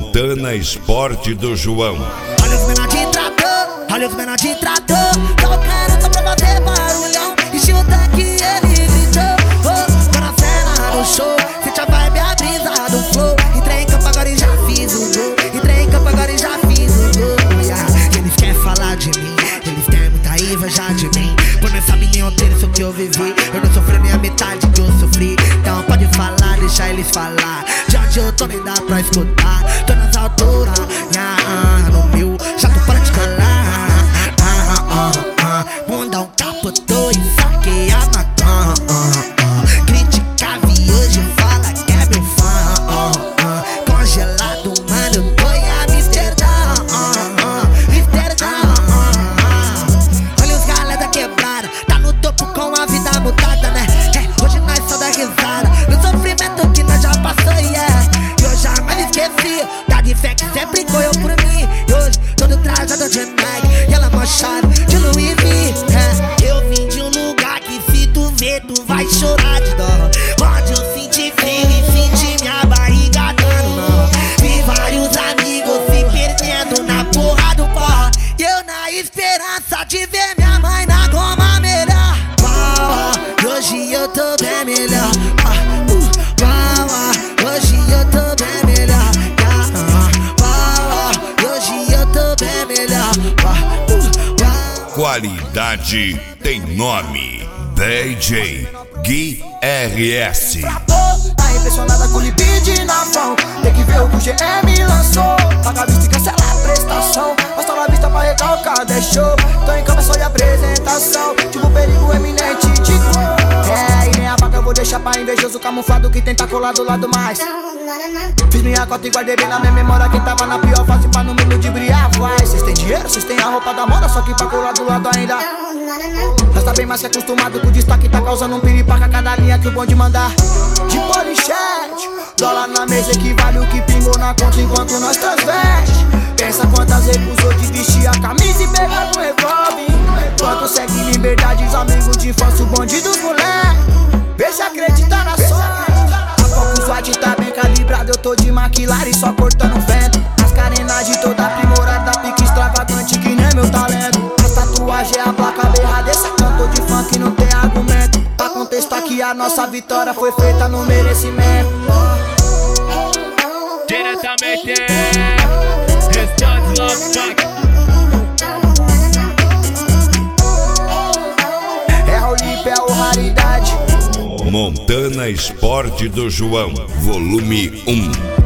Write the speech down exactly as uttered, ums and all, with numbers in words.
Montana Esporte do João. Olha os menor de trator, olha os menor de trator. Tocando só pra fazer barulhão. Enchi o tanque e ele gritou. Oh, tô na cena do show, sente a vibe, a brisa do flow. Entrei em campo agora e já fiz o gol. Entrei em campo agora e já fiz o gol. Yeah. Eles querem falar de mim, eles têm muita inveja de mim. Por não sabe nem ontem isso que eu vivi. Eu não sofri nem a metade que eu sofri. Então pode falar, deixa eles falar. De onde eu tô nem dá pra escutar. Tô nas alturas, nha, no meu jato para de colar. ah, ah, ah, ah. Bundão capotou e saquei a maconha. ah, ah, ah. Criticava e hoje fala que é meu fã. ah, ah. Congelado, mano, eu tô em Amsterdã. ah, ah. Amsterdã. ah, ah. Olha os galera quebrada, tá no topo com a vida mudada, né? É, hoje nós só dá risada no sofrimento que nós já passou, yeah. E eu jamais esqueci da fé que sempre correu por mim. E hoje todo trajado de Nike e ela mochada de Louis V. É, eu vim de um lugar que se tu ver tu vai chorar de dó. Onde eu senti frio e senti minha barriga dando nó. Vi vários amigos se perdendo na porra do pó. E eu na esperança de ver minha mãe na goma melhor. Uau, e hoje eu tô bem melhor. uh, uh, uau, hoje eu tô bem melhor. Qualidade tem nome. D J Gui R S. Tá impressionada com o limite na mão. Tem que ver o que o G M lançou. Paga a vista e cancela a prestação. Mostra na vista pra recalcar, deixou. Tô em campo, é só de apresentação. Tipo perigo eminente, tipo. É, e nem a vaga eu vou deixar pra invejoso camuflado que tenta colar do lado mais. Fiz minha cota e guardei bem na minha memória quem tava na pior fase pra no me ludibriar. Vai, cês tem dinheiro, cês tem a roupa da moda, só que pra colar do lado ainda. Nós tá bem mais que acostumado com o destaque, tá causando um piripaca a cada linha que o bonde mandar. De polichete, dólar na mesa equivale o que pingou na conta enquanto nós transveste. Pensa quantas recusou de vestir a camisa e pegar no revólver. Quanto segue liberdade, os amigos de infância, o bonde dos moleques. Vê se acredita na sorte. O SWAT tá bem calibrado, eu tô de McLaren só cortando vento. As carenagens toda aprimorada, pique extravagante que nem meu talento. As tatuagens é a placa berrada, esse cantor de funk não tem argumento. Pra contestar que a nossa vitória foi feita no merecimento. Diretamente Restante Love Funk. É o Lipe, é o raridade. Montana Esporte do João, volume um.